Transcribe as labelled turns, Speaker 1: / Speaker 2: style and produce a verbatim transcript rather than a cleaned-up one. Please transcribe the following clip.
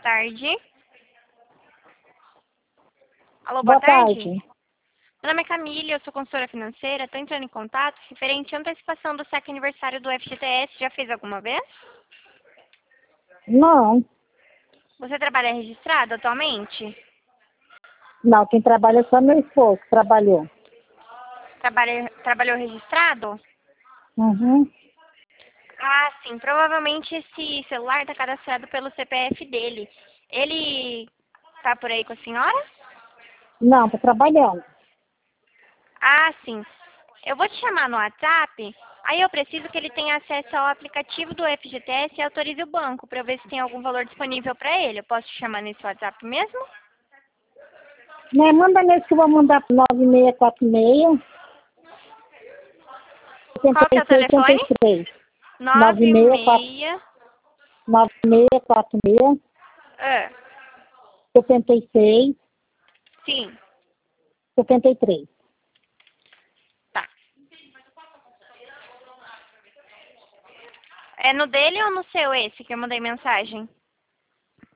Speaker 1: tarde. Alô, boa,
Speaker 2: Boa
Speaker 1: tarde.
Speaker 2: tarde.
Speaker 1: Meu nome é Camille, eu sou consultora financeira. Estou entrando em contato referente à antecipação do saque aniversário do F G T S. Já fez alguma vez?
Speaker 2: Não,
Speaker 1: Você trabalha registrado atualmente?
Speaker 2: não, quem trabalha é só meu esposo que trabalhou.
Speaker 1: Trabalha, trabalhou registrado?
Speaker 2: Uhum.
Speaker 1: Ah, sim. Provavelmente esse celular está cadastrado pelo C P F dele. Ele está por aí com a senhora?
Speaker 2: Não, tô trabalhando.
Speaker 1: Ah, sim. Eu vou te chamar no WhatsApp, aí eu preciso que ele tenha acesso ao aplicativo do F G T S e autorize o banco para eu ver se tem algum valor disponível para ele. Eu posso te chamar nesse WhatsApp mesmo?
Speaker 2: Né, manda nesse que eu vou mandar pro nove seis quatro seis,
Speaker 1: Qual que é o
Speaker 2: oitenta e seis, oitenta
Speaker 1: telefone?
Speaker 2: e três. nove
Speaker 1: Nove
Speaker 2: seis quatro,
Speaker 1: meia.
Speaker 2: nove seis quatro seis,
Speaker 1: Ah,
Speaker 2: setenta e seis,
Speaker 1: sim,
Speaker 2: setenta e três.
Speaker 1: tá. É no dele ou no seu esse que eu mandei mensagem?